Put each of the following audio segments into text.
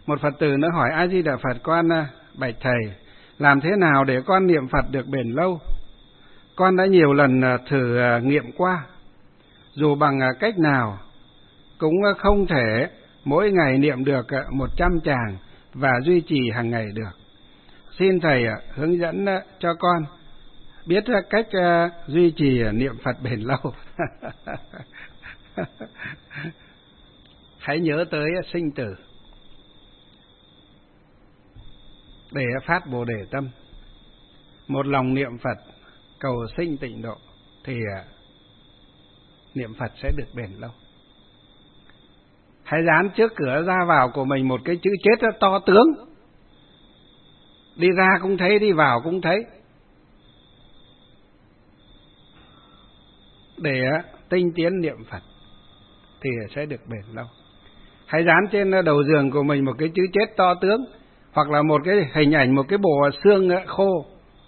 Một Phật tử nữa hỏi: A Di Đà Phật, con bạch thầy, làm thế nào để con niệm Phật được bền lâu? Con đã nhiều lần thử nghiệm qua, dù bằng cách nào cũng không thể mỗi ngày niệm được 100 tràng và duy trì hàng ngày được. Xin thầy hướng dẫn cho con biết cách duy trì niệm Phật bền lâu. Hãy nhớ tới sinh tử để phát Bồ Đề tâm, một lòng niệm Phật cầu sinh tịnh độ thì niệm Phật sẽ được bền lâu. Hãy dán trước cửa ra vào của mình một cái chữ chết to tướng, đi ra cũng thấy, đi vào cũng thấy, để tinh tiến niệm Phật thì sẽ được bền lâu. Hãy dán trên đầu giường của mình một cái chữ chết to tướng, hoặc là một cái hình ảnh, một cái bộ xương khô,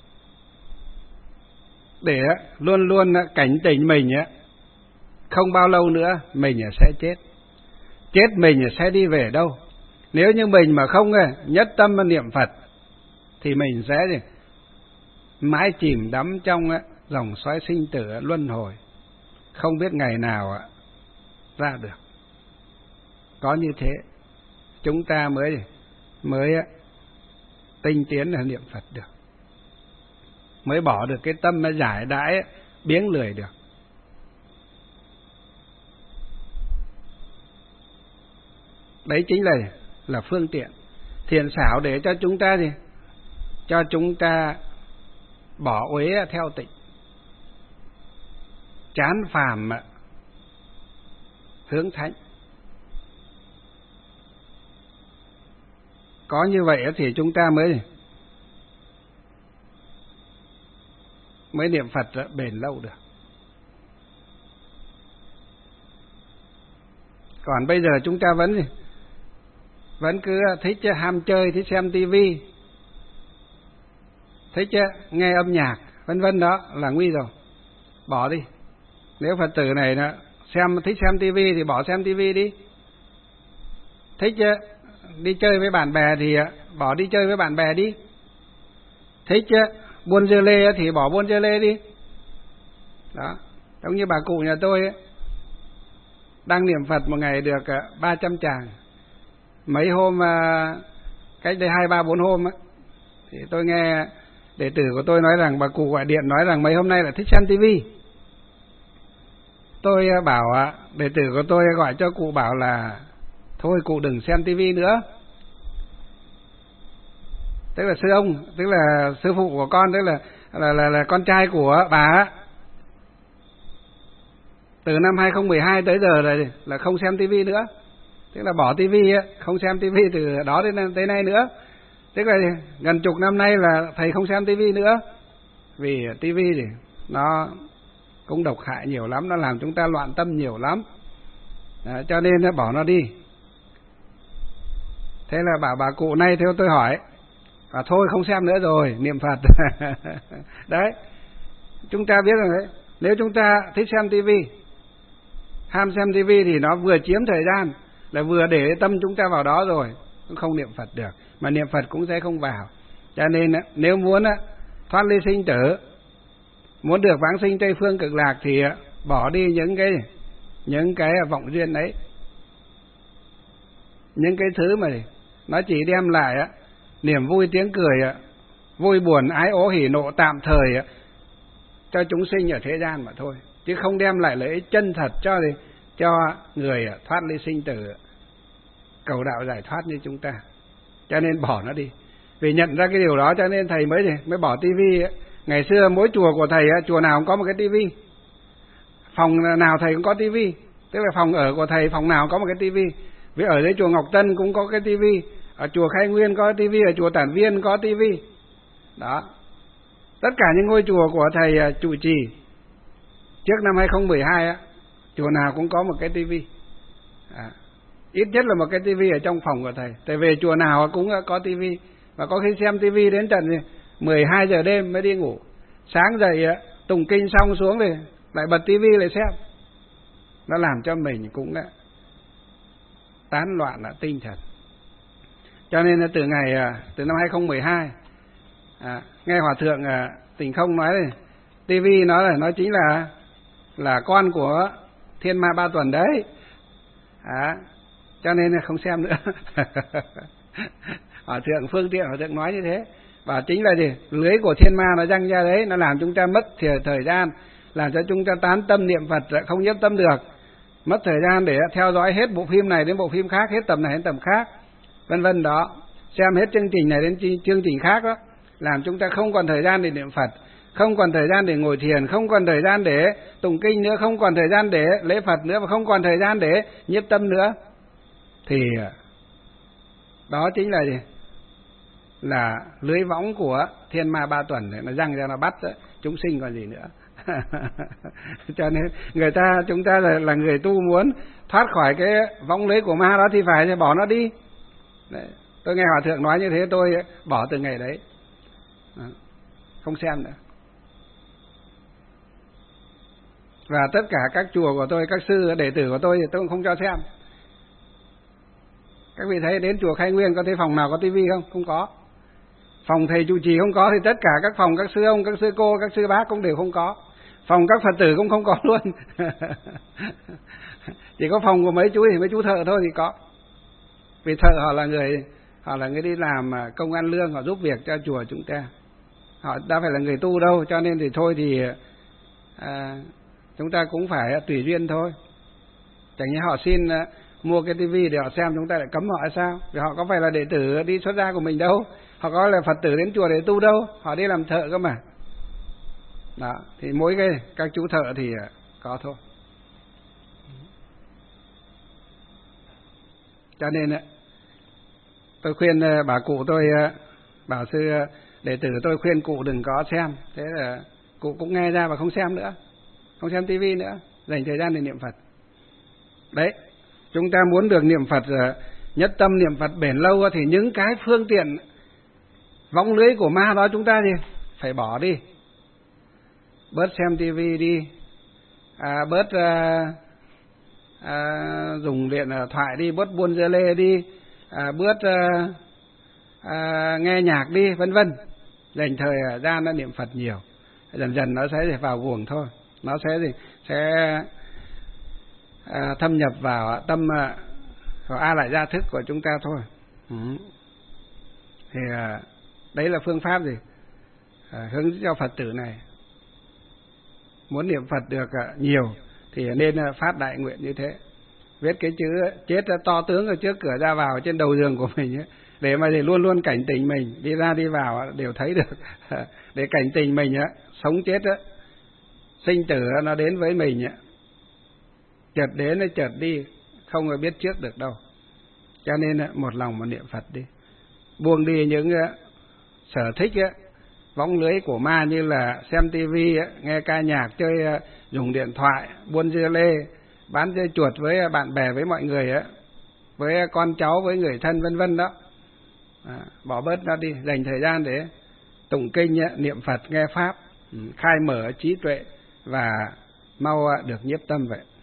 để luôn luôn cảnh tỉnh mình không bao lâu nữa mình sẽ chết. Chết mình sẽ đi về đâu? Nếu như mình mà không nhất tâm niệm Phật thì mình sẽ mãi chìm đắm trong dòng xoáy sinh tử luân hồi, không biết ngày nào ra được. Có như thế chúng ta mới tinh tiến là niệm Phật được, mới bỏ được cái tâm giải đãi biếng lười được. Đấy chính là phương tiện thiện xảo để cho chúng ta cho chúng ta bỏ uế theo tịnh, chán phàm hướng thánh. Có như vậy thì chúng ta mới niệm Phật bền lâu được. Còn bây giờ chúng ta vẫn cứ thích ham chơi, thích xem tivi, thích nghe âm nhạc, vân vân, đó là nguy rồi. Bỏ đi. Nếu Phật tử này thích xem tivi thì bỏ xem tivi đi. Thích đi chơi với bạn bè thì bỏ đi chơi với bạn bè đi. Thích buôn dưa lê thì bỏ buôn dưa lê đi. Đó, giống như bà cụ nhà tôi đang niệm Phật một ngày được 300 tràng. Mấy hôm cách đây 2, 3, 4 hôm thì tôi nghe đệ tử của tôi nói rằng, bà cụ gọi điện nói rằng mấy hôm nay là thích xem tivi. Tôi bảo đệ tử của tôi gọi cho cụ bảo là thôi cụ đừng xem tivi nữa. Tức là sư ông, tức là sư phụ của con, tức là con trai của bà, từ năm 2012 tới giờ là không xem tivi nữa. Tức là bỏ tivi, không xem tivi từ đó đến nay nữa. Tức là gần chục năm nay là thầy không xem tivi nữa. Vì tivi thì nó cũng độc hại nhiều lắm, nó làm chúng ta loạn tâm nhiều lắm. Đó, cho nên bỏ nó đi. Thế là bảo bà cụ này theo tôi hỏi, thôi không xem nữa rồi, niệm Phật. Đấy, chúng ta biết rồi đấy. Nếu chúng ta thích xem tivi, ham xem tivi thì nó vừa chiếm thời gian, là vừa để tâm chúng ta vào đó rồi, cũng không niệm Phật được, mà niệm Phật cũng sẽ không vào. Cho nên nếu muốn thoát ly sinh tử, muốn được vãng sinh Tây Phương Cực Lạc thì bỏ đi những cái vọng duyên ấy, những cái thứ mà nó chỉ đem lại niềm vui tiếng cười, vui buồn ái ố hỉ nộ tạm thời cho chúng sinh ở thế gian mà thôi, chứ không đem lại lợi ích chân thật cho người thoát ly sinh tử, cầu đạo giải thoát như chúng ta. Cho nên bỏ nó đi. Vì nhận ra cái điều đó cho nên thầy mới bỏ tivi. Ngày xưa mỗi chùa của thầy, chùa nào cũng có một cái tivi, phòng nào thầy cũng có tivi. Tức là phòng ở của thầy phòng nào có một cái tivi. Vì ở dưới chùa Ngọc Tân cũng có cái tivi, ở chùa Khai Nguyên có tivi, ở chùa Tản Viên có tivi. Đó. Tất cả những ngôi chùa của thầy trụ trì trước năm 2012 chùa nào cũng có một cái tivi. Ít nhất là một cái tivi ở trong phòng của thầy. Thầy về chùa nào cũng có tivi. Và có khi xem tivi đến tận 12 giờ đêm mới đi ngủ. Sáng dậy tụng kinh xong xuống thì lại bật tivi lại xem. Nó làm cho mình cũng tán loạn tinh thần. Cho nên là từ năm 2012 nghe Hòa thượng Tình Không nói này, tivi nó chính là con của Thiên Ma Ba Tuần đấy. Cho nên là không xem nữa. Hòa thượng Phương Tiện Hòa thượng nói như thế, và chính là gì, lưới của thiên ma nó răng ra đấy, nó làm chúng ta mất thời gian, làm cho chúng ta tán tâm niệm Phật không nhiếp tâm được, mất thời gian để theo dõi hết bộ phim này đến bộ phim khác, hết tập này đến tập khác, vân vân đó, xem hết chương trình này đến chương trình khác đó, làm chúng ta không còn thời gian để niệm Phật, không còn thời gian để ngồi thiền, không còn thời gian để tụng kinh nữa, không còn thời gian để lễ Phật nữa, và không còn thời gian để nhiếp tâm nữa. Thì đó chính là gì? Là lưới võng của Thiên Ma Ba Tuần này, nó răng ra nó bắt đó, chúng sinh còn gì nữa. Cho nên chúng ta là người tu muốn thoát khỏi cái võng lưới của ma đó thì phải bỏ nó đi. Đấy, tôi nghe Hòa thượng nói như thế, tôi bỏ từ ngày đấy, không xem nữa. Và tất cả các chùa của tôi, các sư đệ tử của tôi thì tôi cũng không cho xem. Các vị thấy đến chùa Khai Nguyên có thấy phòng nào có tivi không? Không có. Phòng thầy trụ trì không có, thì tất cả các phòng các sư ông, các sư cô, các sư bác cũng đều không có. Phòng các Phật tử cũng không có luôn. Chỉ có phòng của mấy chú thợ thôi thì có. Vì thợ họ là người đi làm công ăn lương, họ giúp việc cho chùa chúng ta. Họ đã phải là người tu đâu, cho nên thì thôi thì chúng ta cũng phải tùy duyên thôi. Chẳng như họ xin mua cái tivi để họ xem, chúng ta lại cấm họ hay sao? Vì họ có phải là đệ tử đi xuất gia của mình đâu, họ có là Phật tử đến chùa để tu đâu, họ đi làm thợ cơ mà. Đó, thì mỗi các chú thợ thì có thôi. Cho nên tôi khuyên bà cụ tôi, bảo sư đệ tử tôi khuyên cụ đừng có xem. Thế là cụ cũng nghe ra và không xem nữa, không xem tivi nữa, dành thời gian để niệm Phật. Đấy, chúng ta muốn được niệm Phật nhất tâm niệm Phật bền lâu thì những cái phương tiện võng lưới của ma đó chúng ta thì phải bỏ đi. Bớt xem tivi đi, bớt dùng điện thoại đi, bớt buôn dưa lê đi, bớt nghe nhạc đi, vân vân. Dành thời gian niệm Phật nhiều, dần dần nó sẽ vào guồng thôi, nó sẽ thâm nhập vào tâm vào A Lại Gia thức của chúng ta thôi. Thì đấy là phương pháp gì hướng cho Phật tử này. Muốn niệm Phật được nhiều thì nên phát đại nguyện như thế, viết cái chữ chết to tướng ở trước cửa ra vào trên đầu giường của mình ấy, để mà luôn luôn cảnh tỉnh mình, đi ra đi vào đều thấy được. Để cảnh tỉnh mình sống chết sinh tử nó đến với mình, chợt đến nó chợt đi, không có biết trước được đâu. Cho nên một lòng mà niệm Phật đi, buông đi những sở thích võng lưới của ma như là xem tivi, nghe ca nhạc, chơi dùng điện thoại, buôn dưa lê, bán dưa chuột với bạn bè, với mọi người với con cháu, với người thân, vân vân đó. Bỏ bớt nó đi, dành thời gian để tụng kinh, niệm Phật, nghe pháp, khai mở trí tuệ và mau được nhiếp tâm vậy.